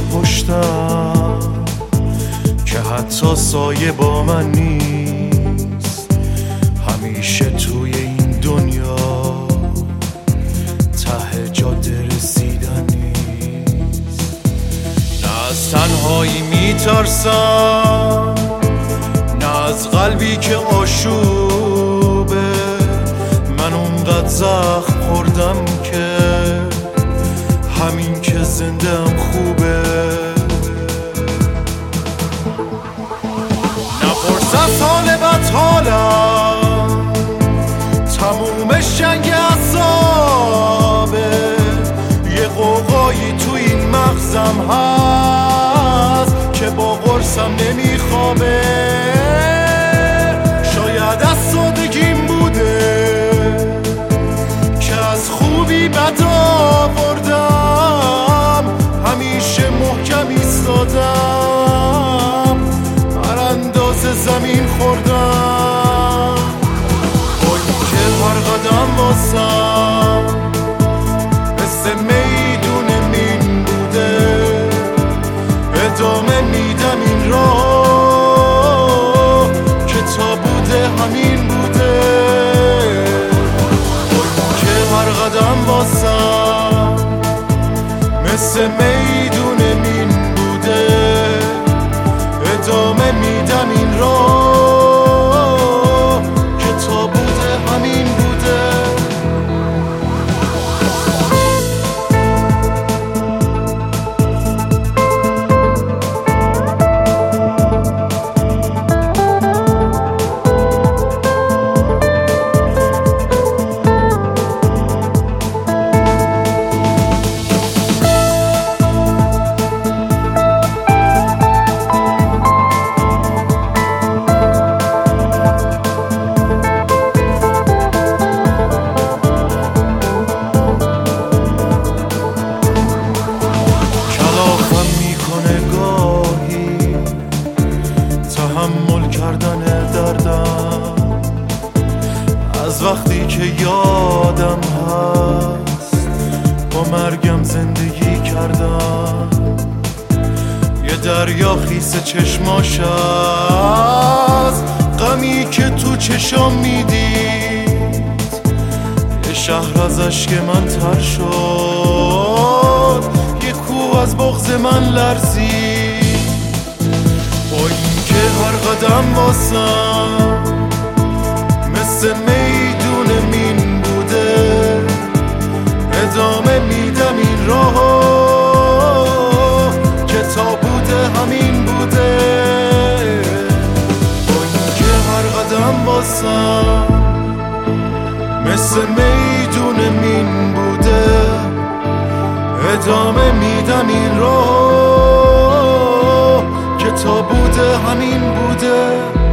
پشتم که حتی سایه با من نیست. همیشه توی این دنیا ته جاده رسیدن نیست. نه از تنهایی میترسم، نه از قلبی که آشوبه. من اونقدر زخم خوردم که همین که زندم خوبه. نپرس حال بد حالم، تمومش جنگ اعصابه. یه قوقایی تو این مغزم هست که با قرصم نمیخوابه. شاید از سادگیم بوده که از خوبی بد آوردم. همیشه محکم ایستادم، هر اندازه زمین خوردم. با اینکه هر قدم واسم مثل میدون مین بوده، ادامه میدم این راه که تا بوده همین بوده. با اینکه هر قدم واسم مثل میدون مین بوده، ادامه میدم این راه که تا بوده همین بوده. تحمل کردن دردم از وقتی که یادم هست، با مرگم زندگی کردم. یه دریا خیس چشماش از غمی که تو چشام میدید. یه شهر از عشق من تر شد، یه کوه از بغض من لرزید. با اینکه هر قدم واسم مثل میدون مین بوده، ادامه میدم این راه که تا بوده همین بوده. با اینکه هر قدم واسم مثل میدون مین بوده، ادامه میدم این راه که تا بوده همین بوده.